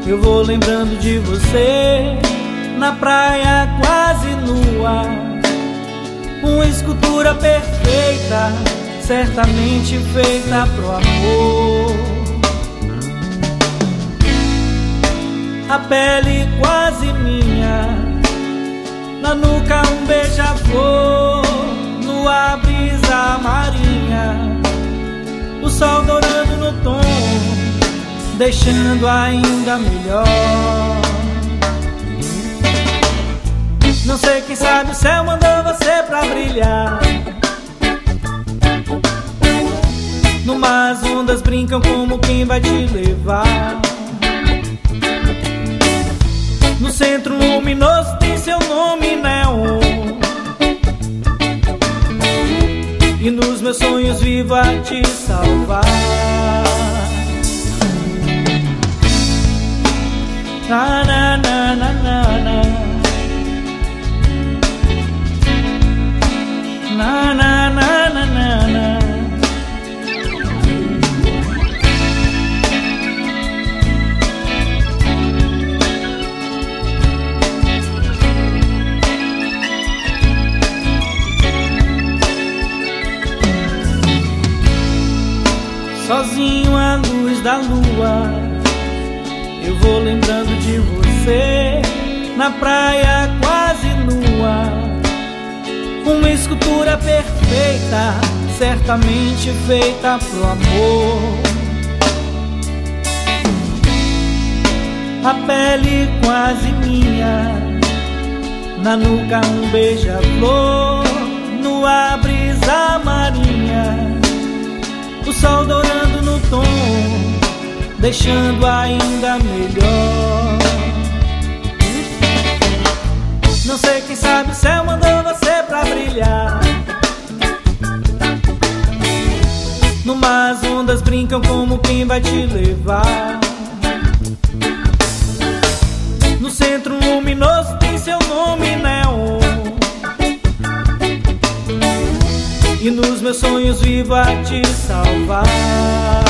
Eu vou lembrando de você na praia quase nua, uma escultura perfeita, certamente feita pro amor. A pele quase minha, na nuca um beija-flor, no ar brisa marinha, o sol dourando no tom, deixando ainda melhor. Não sei, quem sabe o céu mandou você pra brilhar. No mar as ondas brincam como quem vai te levar. No centro luminoso tem seu nome neon, e nos meus sonhos vivo a te salvar. Na na na na na na, na na na na na na. Sozinho à luz da lua, eu vou lembrando de você na praia quase nua, uma escultura perfeita, certamente feita pro amor. A pele quase minha, na nuca um beija-flor, no ar brisa marinha, o sol dourando no tom, deixando ainda melhor. Não sei, quem sabe o céu mandou você pra brilhar. No mar as ondas brincam como quem vai te levar. No centro luminoso tem seu nome neon, e nos meus sonhos vivo a te salvar.